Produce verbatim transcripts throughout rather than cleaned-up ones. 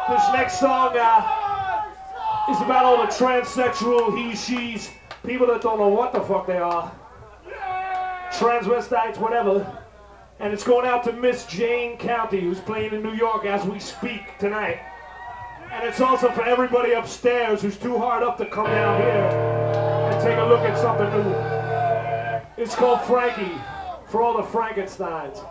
This next song uh, is about all the transsexual he, she's, people that don't know what the fuck they are. Transvestites, whatever. And it's going out to Miss Jane County, who's playing in New York as we speak tonight. And it's also for everybody upstairs who's too hard up to come down here and take a look at something new. It's called Frankie, for all the Frankensteins.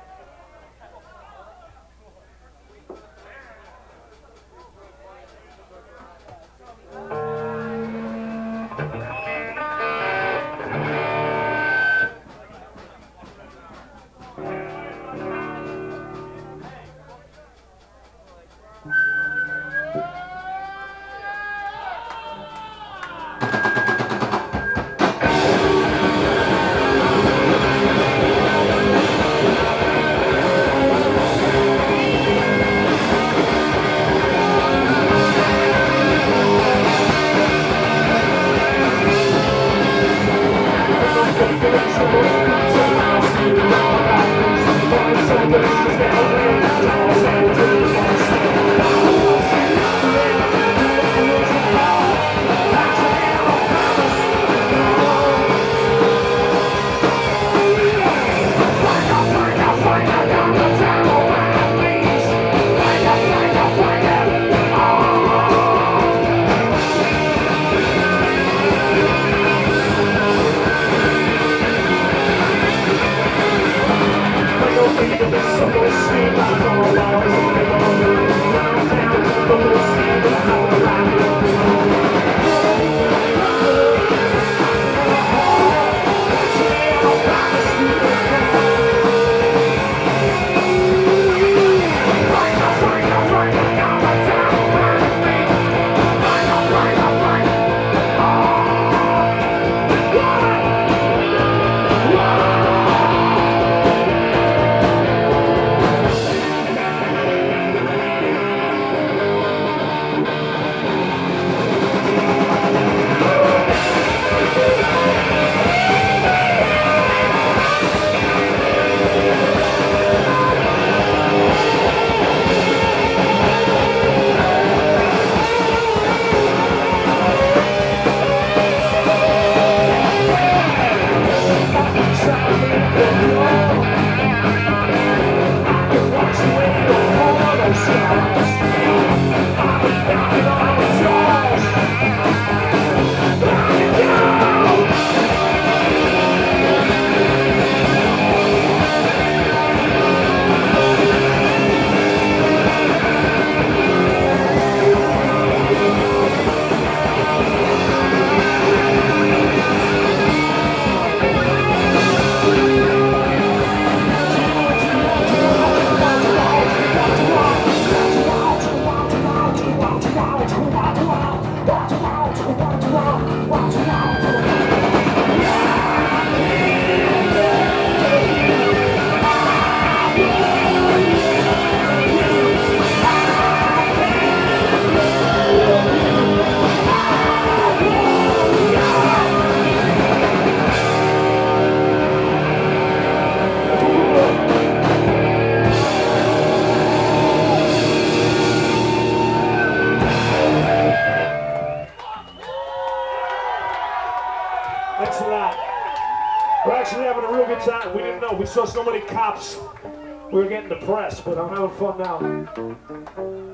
We're actually having a real good time. We didn't know. We saw so many cops. We were getting depressed, but I'm having fun now.